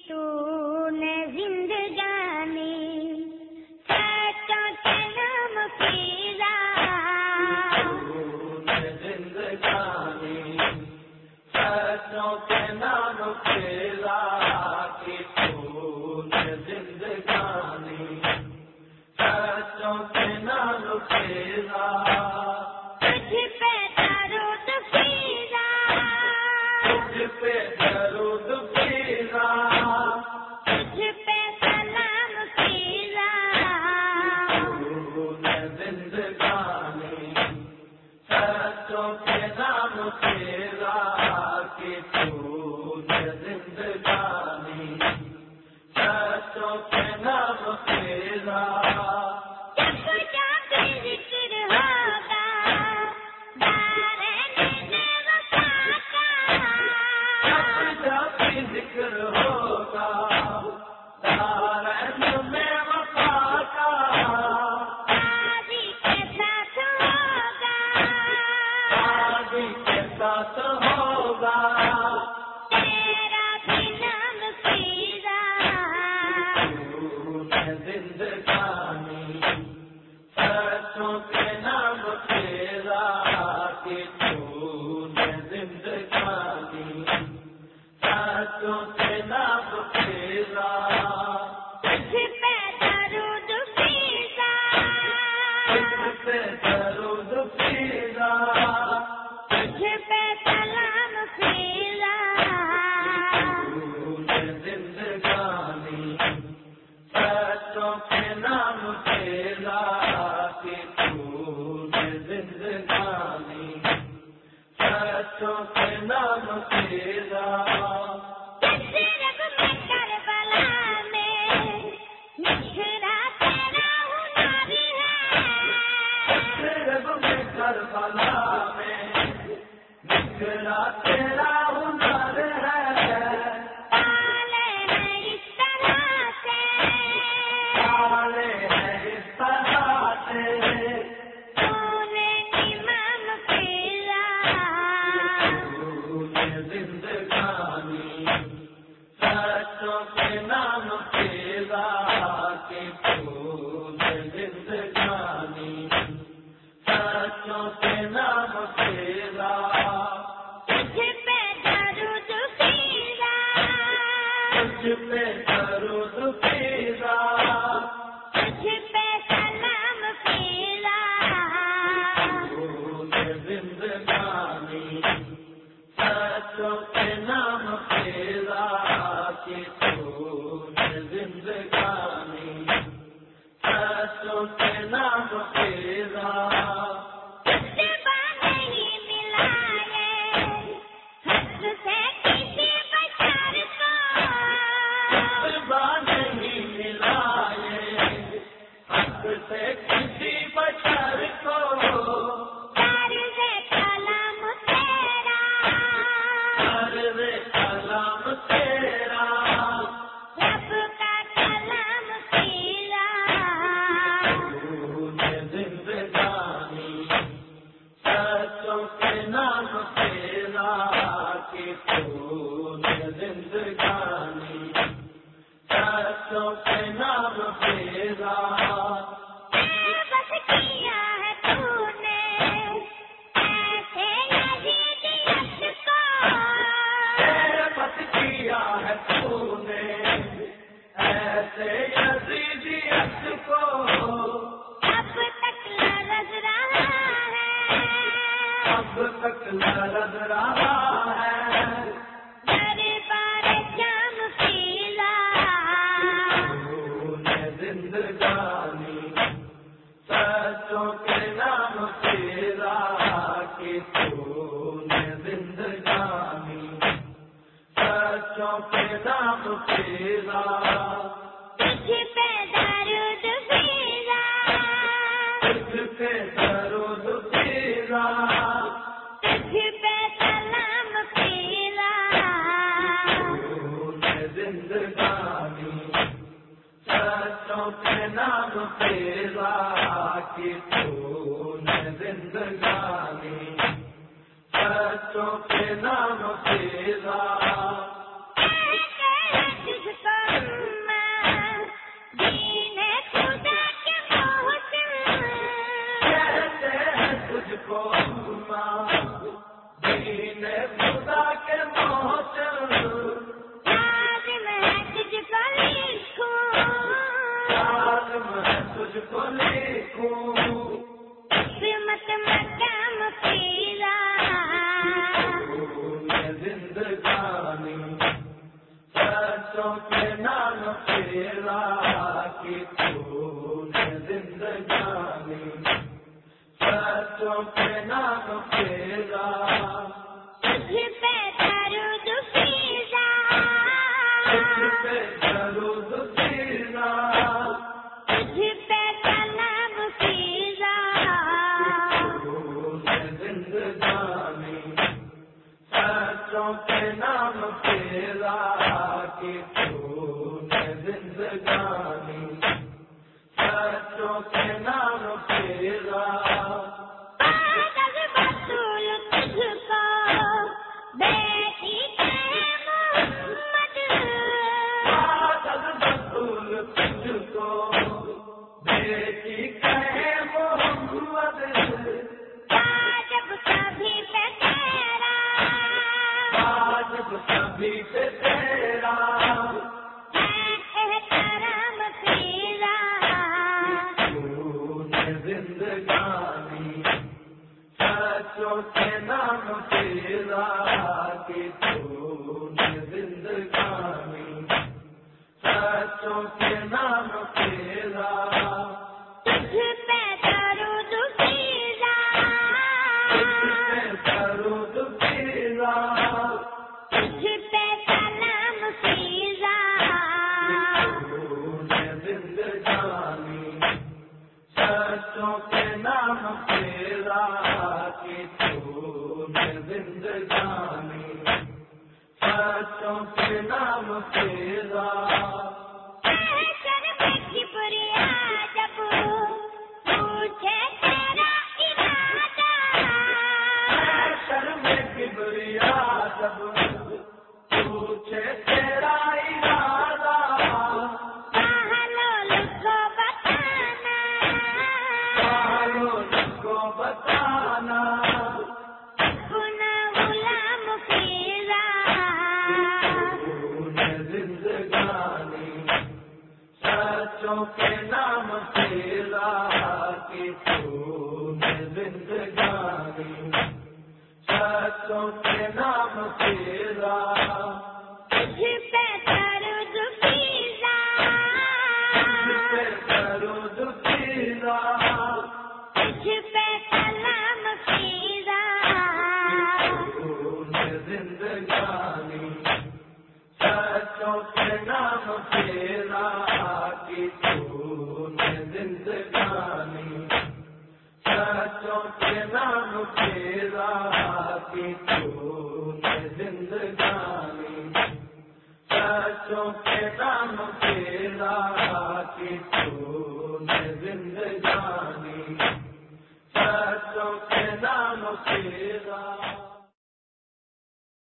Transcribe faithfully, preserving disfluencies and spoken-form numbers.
تو نے زندگانی سچوں کے نام پھیلا، تو نے زندگانی سچوں کے نام پھیلا، کہ تو نے زندگانی سچوں کے نام پھیلا، تجھ پہ درود پھیلا، تجھ پہ درود پھیلا، تجھ پہ سلام پھیلا، تو نے زندگانی سچوں کے نام پھیلا، کہ تو نے زندگانی سچوں کے نام پھیلا، جب جب ذکر ہوگا دارین وفا کا، جب جب ذکر ہوگا دارین میں وفا کا، آدھی کے ساتھ ہوگا، آدھی کے ساتھ ہوگا، تیرا بھی نام پھیلا، تو نے زندگانی سچوں کے نام پھیلا، کہ تو نے زندگانی سچوں کے نام پھیلا، تجھ پہ درود پھیلا، تجھ پہ درود پھیلا، تجھ پہ سلام پھیلا، تو نے زندگانی سچوں کے نام پھیلا، کہ تو نے زندگانی سچوں کے نام پھیلا، جس رگ میں کربلا میں نکھرا تیرا ہنر ہے، رب میں کربلا میں نکلا تیرا ہنر ہے، پالے ہیں اس طرح سے، والے ہیں اس طرح سے، تو نے امام پھیلا، تو نے زندگانی سچوں کے نام پھیلا، کہ تو نے زندگانی سچوں کے نام پھیلا، تجھ پہ درود پھیلا، تجھ پہ درود پھیلا، تجھ پہ سلام پھیلا، تو نے زندگانی سچوں کے نام پھیلا، کہ تو نے زندگانی سچوں کے نام پھیلا، تجربہ نہیں ملا ہے حق سے کسی بشر کو، تجربہ نہیں ملا یہ حق سے کسی بشر کو، طرز کلام تیرا، طرز کلام تیرا، رب کا کلام پھیلا، تو نے زندگانی سچوں کے نام پھیلا، کہ تو نے زندگانی سچوں کے نام پھیلا، بس کیا ہے تو نے ایسے یزیدیت کو، بس کیا ہے تو نے ایسے یزیدیت کو، اب تک لرز رہا ہے، اب تک لرز رہا ہے، دربار جام پھیلا، تو نے زندگانی سچوں کے نام پھیلا، کہ تو نے زندگانی سچوں کے نام پھیلا، تجھ پہ درود پھیلا، تجھ پہ درود پھیلا، تجھ پہ سلام پھیلا، تو نے زندگانی سچوں کے نام پھیلا، کہ تو نے زندگانی سچوں کے نام پھیلا، تجھ عصمت مقام فیضا زندگانی سچوں کے نام تیرا کی تو زندگانی سچوں کے نام تیرا تجھ پہ درود فیضا تجھ پہ درود فیضا تجھ پہ سلام فیضا زندگانی سچوں کے نام تیرا کی تو زندگانی سچوں کے نام تیرا کاغذ بطول تجھ کو بیٹی کے محمد کاغذ بطول تجھ کو بیٹی کہے محمد واجب کبھی پہ تیرا واجب سبھی پہ تیرا ہے احترام فیضا تو زندگانی سچوں کے نام تیرا کہ تو زندگانی سچوں کے نام تیرا تجھ پہ درود فیضا درود تیرا تجھ پہ سلام فیضا زندگانی سچوں کے نام تیرا کہ تو زندگانی سچوں کے نام تیرا حشر میں کبریا جب پوچھے تیرا ارادہ شرم کبریا جب پوچھے تیرا ارادہ بہلول کو بتانا بہلول کو بتانا اپنا غلام فیضا زندگانی سچوں کے نام تیرا کہ تو زندگانی سچوں کے نام تیرا تجھ پہ درود فیضا درود تیرا تجھ پہ سلام فیضا زندگانی سچوں کے نام تیرا کہ تو زندگانی سچوں کے نام تیرا کہ تو زندگانی سچوں کے نام تیرا